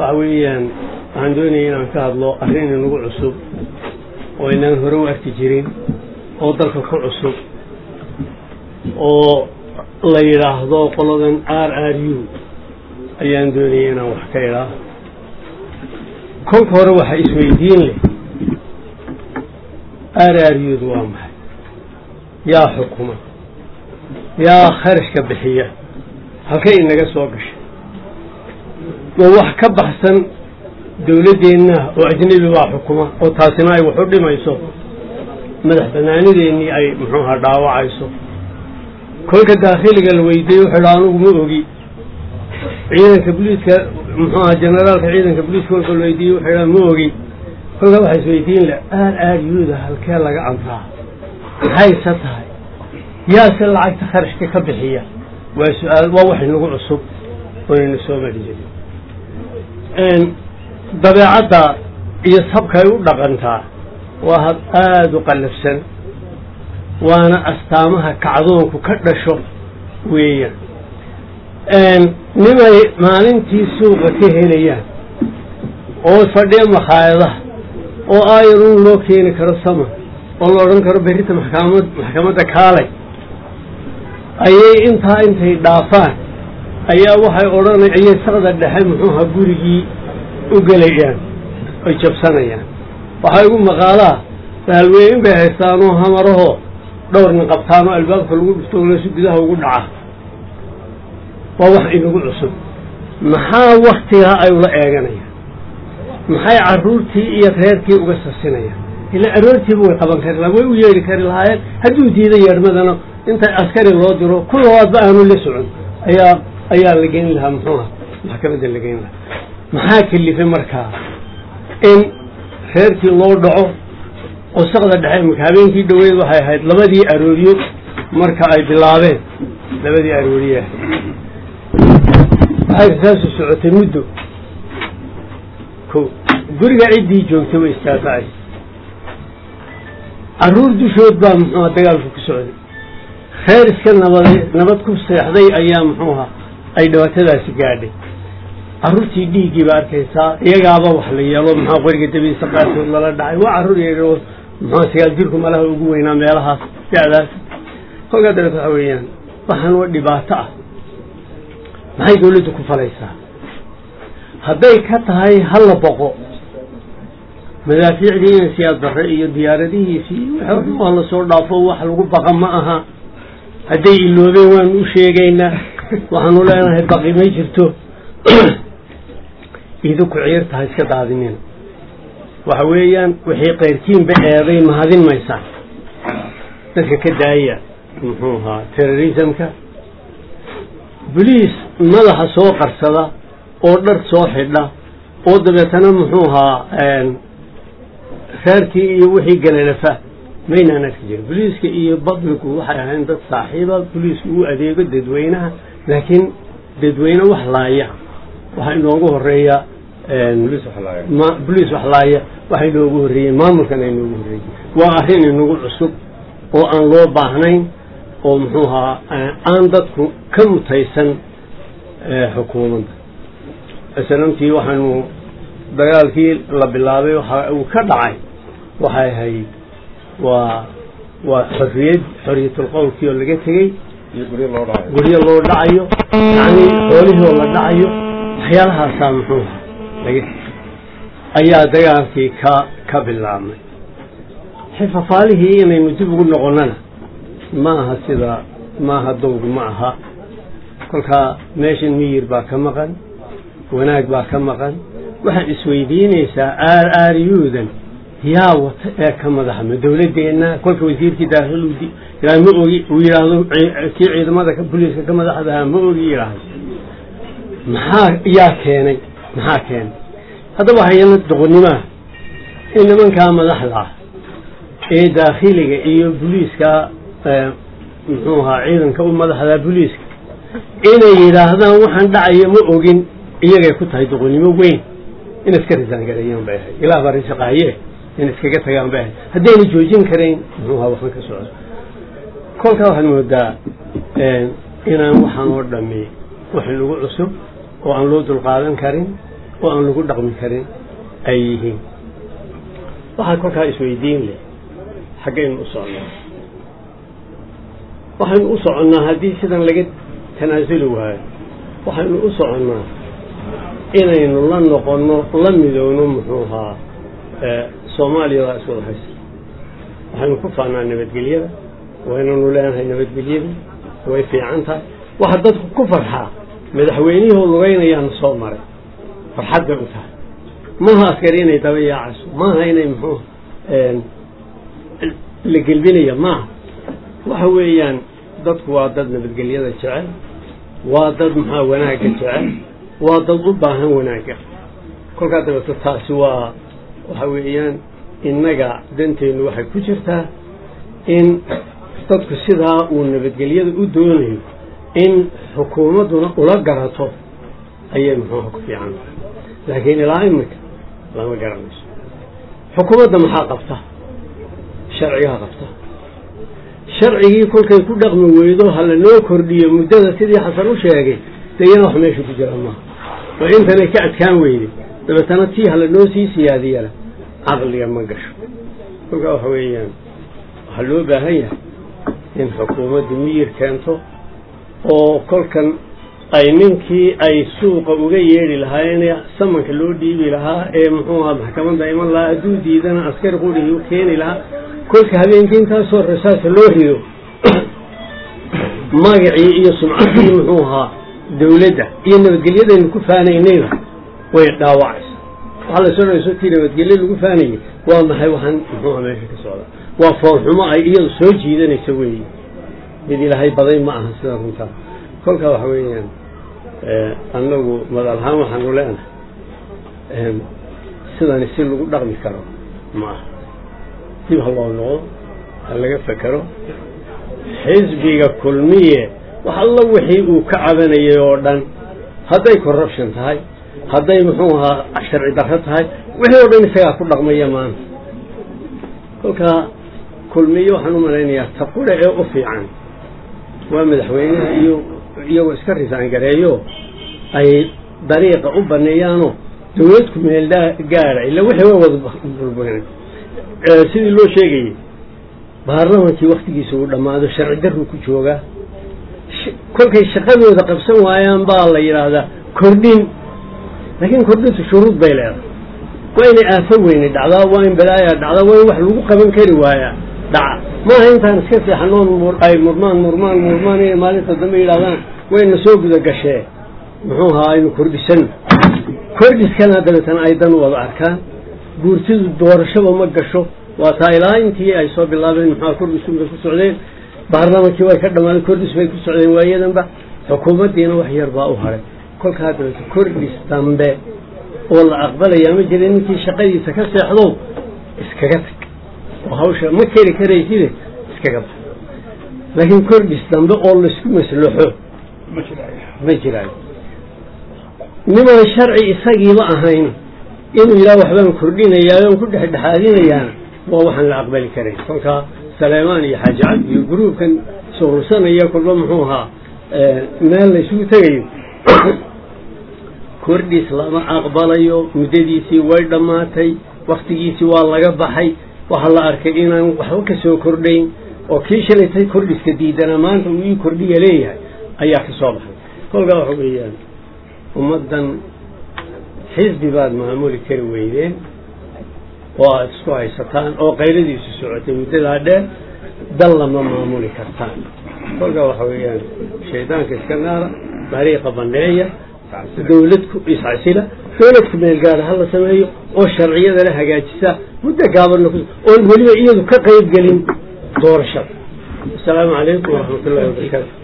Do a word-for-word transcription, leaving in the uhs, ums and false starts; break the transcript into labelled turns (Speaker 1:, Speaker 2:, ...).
Speaker 1: وعويان عندوني إن كهذا الله أهلين نقول عصب وإن هرو أكتجرين أو ضلك كل عصب أو الله يلاحظه قلنا آر آر يو أيان دوني أنا وحكيرا كل هرو حيسوي دين لي آر آر يو دوام يا حكومة يا خرج كبحية هكذا إنك سوقش ووح كبحسن دولتنا وأجنبي وحكومة وتاسناي وحدي ما يسوق مدح بناني ديني أي محوها دعوة عيسو كل كداخل قال ويدي وحلانه وموجي عيدا كبليس ك محوها جنرال كعيدا كبليس كل كل ويدي وحلان موجي كل واحد سويدين لا آل آل يودا هالكلا عنها هاي ستها يا سلعة تخرج كبحية وسؤال ووحي نقول عصب ونسوي مديجي إن dabeecadda iyo sabkay u dhaqantaa waa had aad u qalafsan waana astaamaha kacdoonku ka dhasho weeyaan een nimay maalintii suuqa ka helayaan oo fadhiya makhaayadaha oo ayruun loo keeni karo sama oo la odhan karo berita maxkamad maxkamadda kaalay ayay intaa intay dhaafaan ayaa waxay odhanay ayay saqda dhexe muxuuha gurigii وقليان ويجبسانيان وحيقول مقالاه فهالوين بهستانو همره دور نقبتانو الباب فالقول بستوغل سبداه وقول عاه ووحي نقول عصب محا وقتها أيولا ايغانيا محا عرورتي يتهيركي وقصصينيا إلا عرورتي بوي قبان كارلا ويويري كاري الهايات هدو ديدا يرمدنا انت عسكري الله ديرو كل واد بأهنو اللي سعون ايا ايا لقين لها محوها محكمة اللي لقين لها محاك اللي في مركها إن خيرتي الله دعو وصغد الدحيم مكابين في دويد وحي هاي لبدي أروريو مركا أي بلابين لبدي أروريه هاي أساس السعوة مدو كو قرقا عدي جوكتو استاذاي أرور دو شود با محوها دقال فوق السعودي خير اسكن نبضكم سيحضي أيام محوها أي دواتدا سيقادي عروتي ديجي باركيسا يجابا وحليالو محا قرقة تبين سقاط ولا داعي وعرور يجوا محا سيالديركم على وجوهنا ميلها تعالى هو قدر فعويان وحن ودي باتا ما يقول لك فليسا هذي كتاي هلا بقو مدافع دين سياد الرئي الديار دي في حرم الله صور ضافو وحلو بقى معها هذي اللي وين وشيجينا وحن ولا هي بقي ما يجرتو إذا كعير تهسك دادين وحويان وحي قيرتين بأيضي مهذين ما يسع تلك كداية محوها تيروريزم كا بوليس ملح سوق الصلاة أوردر صوحنا أوردر محوها خيرتي وحي قللفة مين أنا كجير بوليس كي بضلك وحي عند صاحبة بوليس هو أديك ددوينها لكن ددوينه وحلاية waxay noogu horeeyaa بوليس وحلاية ما بوليس وحلاية waxay noogu horeeyeen maamulkan ay noogu horeeyeen waa arrin inagu cusub oo aan loo baahnayn oo muxuuha aan dadku ka mutaysan xukuumadda asalaamtii waxaanu dagaalkii la bilaabay waxa uu ka dhacay waxay ahayd waa waa xorriyad xorriyatul qowlkii oo laga tegey guryo loo dhacayo yani xoolihii oo la dhacayo waxyaalaha saamxuuha laga ayaa dagaalkii ka ka bilaabmay xifafaalihii inaynu dib ugu noqonnana ma aha sida ma aha dowgu ma aha kolkaa meeshan miyir baa ka maqan wanaag baa ka maqan waxaad isweydiinaysaa aar aaryuudan yaa wata ee ka madaxma dowladeenna kolka wasiirkii daakhil yaa ma ogi uu yiraahdo kii ciidamada ka booliiska ka madaxda ma ogi yiraahdo maxaa yaa keenay maxaa keenay hadaba hay'adda doqonnimo in nimanka madaxda ee daakhiliga iyo booliiska muxuu ahaa ciidanka u madaxda booliiska inay yiraahdaan waxaan dhacayo ma ogin iyagay ku tahay doqonnimo weyn in iska risaan gareeyaan bay ahay ilaa bari shaqaaye in iskaga tagaan bay ahay haddayna joojin karayn muxuu ahaa waxaan ka socdo kolka waxaan moodaa inaan waxaan oo dhammi wax lagu cusub oo aan loo dulqaadan karin وأن نقول رقم كريم أيهين waxaa kolkaa isweydiin leh xaggaynu u soconnaa waxaynu u soconnaa haddii sidan laga tanaasuli waayo waxaynu u soconnaa inaynu la noqonno la midowno muxuu ahaa soomaaliyada iswada haysa waxaynu ku faanaa nabadgelyada waynanu leenahay nabadgelyada way fiican tahay waxa dadku ku farxaa madaxweynihii lugeynayaan soo maray farxad bay u tahay maaha askari inay daba yaacaso maaha inay muxuu la gelbinaya maaha waxa weeyaan dadku waa dad nabadgelyada jecel waa dad maxaa wanaagga jecel waa dad u baahan wanaagga kolkaa dabeeto taasi waa waxa weeyaan innaga danteennu waxay ku jirtaa in dadku sidaa uu nabadgelyada u doonayo in xukuumadduna ula garato ayay muxuuha ku fiican laakiin ilaa imika lama garanayso xukuumadda maxaa qabta sharcigaa qabta sharcigii kolkay ku dhaqmi weydo ha la noo kordhiyo muddada sidii xasan u sheegay dee iyana wax meesha ku jira maaha oo intanay ka adkaan weyday dabeetana tii ha la noo sii siyaadiyana caqliga ma gasho kolkaa waxa weeyaan waxaa loo baahan yahay in xukuumadda miyir keento oo kolkan ay ninkii ay suuqa uga yeedhi lahaayeen samanka loo dhiibi lahaa ee muxuu ahaa maxkamadda iman lahaa hadduu diidana askari qudhigii u keeni lahaa kolka habeenkii intaasoo rasaasa loo rido magacii iyo sumcaddii muxuu ahaa dawladda iyo nabadgelyadaynu ku faanaynayna way dhaawacaysa waxaa la sodhayso tii nabadgelyo lagu faanayay waa maxay waxaan muxuu aha meesha ka socda waa foolxumo ay iyadu soo jiidanaysa weeye mid ilaahay baday ma aha sida runtaa kolkaa waxa weeyaan annagu madalahaan waxaanu leenahay sidani si lagu dhaqmi karo ma aha dib ha loo noqdo ha laga fekero xisbiga kulmiye wax alla wixii uu ka cabanayay oo dhan hadday corruption tahay hadday muxuu ahaa sharci darro tahay wixii oo dhan isagaa ku dhaqmaya maanta kolkaa kulmiye waxaan u malaynayaa taqure ee u fiican waa madaxweynaha iyo iyagoo iska risaan gareeyo ay dariiqa u baneeyaanoo dawladku meel gaara ila wixii waa wada burburin sidii loo sheegayay baarlamankii waktigiisa uu dhammaado sharci darru ku joogaa kolkay shaqadooda qabsan waayaan baa la yidhaahdaa kordhin laakiin kordhintu shuruud bay leedahay waa inay aafo weyne dhacdaa waa in balaayaa dhacdaa waa in wax lagu qaban kari waayaa dhaca maaha intaan iska seexanoon ay murmaan murmaan murmaan inay maalinta dambe yidhahdaan wayna soo guda gashee muxuu ahaa aynu kordhisan kordhiskana dabeetana ay dan wada arkaan guurtidu doorashaba ma gasho waa taa ilaa intii ay soo bilaabeen maxaa kordhisunbay ku socdeen baarlamankii way ka dhammaadeen kordhis bay ku socdeen waayadanba xukuumaddiina wax yar baa u haray kolkaa dabeeta kordhis dambe oo la aqbalayaa ma jira ninkii shaqadiisa ka seexdo iskaga tag oo hawsha ma keri karayside iskaga bax laakiin kordhis dambe oo laisku maslaxo ma jiraayo nimaan sharci isagiiba ahayn inuu yidhaha waxbaan kordhinayaa oon ku dhexdhexaadinayaana waa waxaan la aqbali karayn kolkaa saleemaan iyo xaaji cabdi iyo gruubkan suursanaya kolba muxuu ahaa meel la isugu tegayo kordhis lama aqbalayo muddadiisii way dhammaatay waktigiisii waa laga baxay waxaa la arkay inaan waxba ka soo kordhayn oo kii shalaytay kordhiska diidana maanta uu ii kordhiya leeyahay ayaa ka soo baxay kolkaa waxa weeyaan ummaddan xisbi baad maamuli kari weydeen oo aada isku haysataan oo qayladiisu socotay muddadaa dheer dal lama maamuli kartaan kolkaa waxa weeyaan shaydaanka iska naara dariiqa banneeya dawlad ku iscasila dawladku meel gaara ha la sameeyo oo sharciyada la hagaajisa muddo gaabanna oon weliba iyadu ka qayb gelin doorashada asalaamu calaykum waraxmat ullahi wabarakaatu